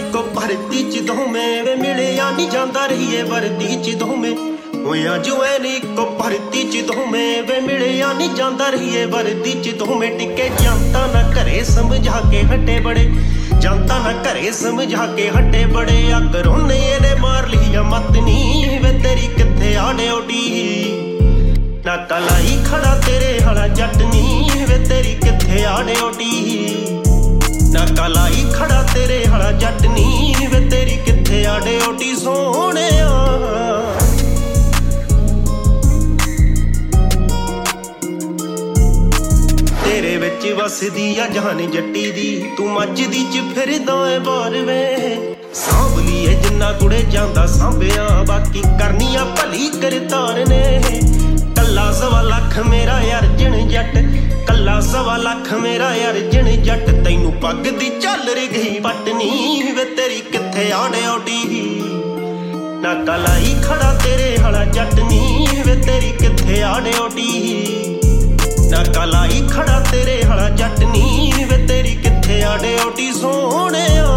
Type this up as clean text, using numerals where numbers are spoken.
ਇੱਕੋ ਭਰਤੀ ਚ ਦੋਵੇਂ ਵੇ ਮਿਲਿਆ ਨਹੀਂ ਜਾਂਦਾ ਰਹੀਏ ਵਰਦੀ ਚ ਦੋਵੇਂ ਹੋਇਆ ਜੋ ਐ ਨੀ ਇੱਕੋ ਭਰਤੀ ਚ ਦੋਵੇਂ ਵੇ ਮਿਲਿਆ ਨਹੀਂ ਜਾਂਦਾ ਰਹੀਏ ਵਰਦੀ ਚ ਦੋਵੇਂ ਟਿੱਕੇ ਜਨਤਾ ਨਾ ਘਰੇ ਸਮਝਾ ਕੇ ਹਟੇ ਬੜੇ ਜਨਤਾ ਨਾ ਘਰੇ ਸਮਝਾ ਕੇ ਹਟੇ ਬੜੇ ਆ ਕਰੋਨੇ ਇਹਨੇ ਮਾਰ ਲਈ ਆ ਮਤ ਨੀ ਵੇ ਤੇਰੀ ਕਿੱਥੇ ਆ ਡਿਊਟੀ ਨਾ ਕਲਾਈ ਖੜਾ ਤੇਰੇ ਹਲਾ ਜੱਟ ਨੀ ਵੇ ਤੇਰੀ ਕਿੱਥੇ ਆ ਡਿਊਟੀ ਨਾ ਕਲਾਈ ਖੜਾ ਤੇਰੇ ਹਲਾ ਜੱਟ ਨੀ ਵੇ ਤੇਰੀ ਕਿੱਥੇ ਆ ਡਿਊਟੀ ਸੋਹਣਿਆ ਤੇਰੇ ਵਿੱਚ ਵਸਦੀ ਆ ਜਾਨ ਜੱਟੀ ਦੀ ਤੂੰ ਮੱਝਦੀ ਚ ਫਿਰਦਾ ਏ ਬਾਰ ਵੇ ਸਾਂਭ ਲਈਏ ਜਿੰਨਾ ਕੁੜੇ ਜਾਂਦਾ ਸਾਂਭਿਆ ਬਾਕੀ ਕਰਨੀਆਂ ਭਲੀ ਕਰਤਾਰ ਨੇ ਕੱਲਾ ਸਵਾ ਲੱਖ ਮੇਰਾ ਅਰਜਨ ਜੱਟ ਕੱਲਾ ਸਵਾ ਲੱਖ ਮੇਰਾ ਅਰਜਨ ਜੱਟ ਤੈਨੂੰ ਪੱਗ ਦੀ ਝੱਲ ਗਈ ਪਟਨੀ ਵੇ ਤੇਰੀ ਕਿੱਥੇ ਆ ਡਿਊਟੀ ਨਾ ਕਲਾਈ ਖੜਾ ਤੇਰੇ ਹਲਾ ਜੱਟ ਨੀ ਵੇ ਤੇਰੀ ਕਿੱਥੇ ਆ ਡਿਊਟੀ ਨਾ ਕਲਾਈ ਖੜਾ ਤੇਰੇ ਹਲਾ ਜੱਟ ਨੀ ਵੇ ਤੇਰੀ ਕਿੱਥੇ ਆ ਡਿਊਟੀ ਸੋਹਣਿਆ